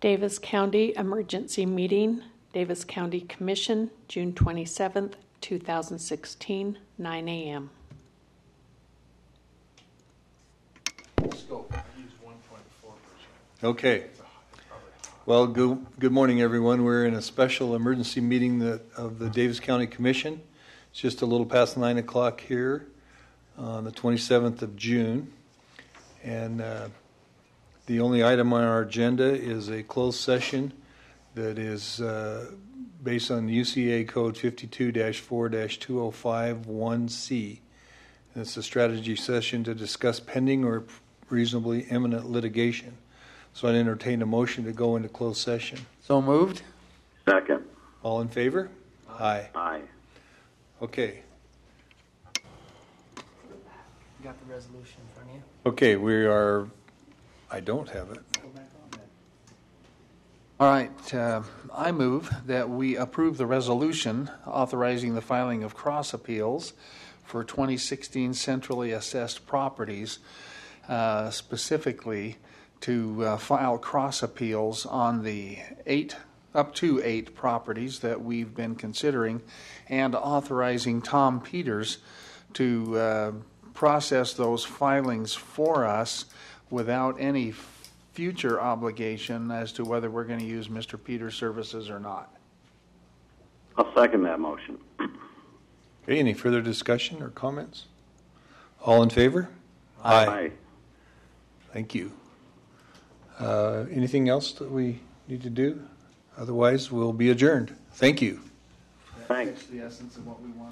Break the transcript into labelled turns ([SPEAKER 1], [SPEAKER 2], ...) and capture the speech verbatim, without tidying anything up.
[SPEAKER 1] Davis County Emergency Meeting, Davis County Commission, June twenty-seventh, two thousand sixteen, nine a.m.
[SPEAKER 2] Okay. Well, good, good morning, everyone. We're in a special emergency meeting that, of the Davis County Commission. It's just a little past nine o'clock here on the twenty-seventh of June. And uh, the only item on our agenda is a closed session that is uh, based on U C A Code fifty-two dash four dash two oh five one C. And it's a strategy session to discuss pending or reasonably imminent litigation. So I'd entertain a motion to go into closed session.
[SPEAKER 3] So moved.
[SPEAKER 4] Second.
[SPEAKER 2] All in favor? Aye.
[SPEAKER 4] Aye.
[SPEAKER 2] Okay.
[SPEAKER 3] You got the resolution in front of you?
[SPEAKER 2] Okay, we are, I don't have it.
[SPEAKER 3] All right. Uh, I move that we approve the resolution authorizing the filing of cross appeals for twenty sixteen centrally assessed properties, uh, specifically to uh, file cross appeals on the eight, up to eight properties that we've been considering, and authorizing Tom Peters to uh, process those filings for us without any future obligation as to whether we're going to use Mister Peters' services or not.
[SPEAKER 4] I'll second that motion.
[SPEAKER 2] Okay, any further discussion or comments? All in favor?
[SPEAKER 4] Aye.
[SPEAKER 2] Thank you. Uh, anything else that we need to do? Otherwise, we'll be adjourned. Thank you.
[SPEAKER 4] Thanks.
[SPEAKER 3] That's the essence of what we want.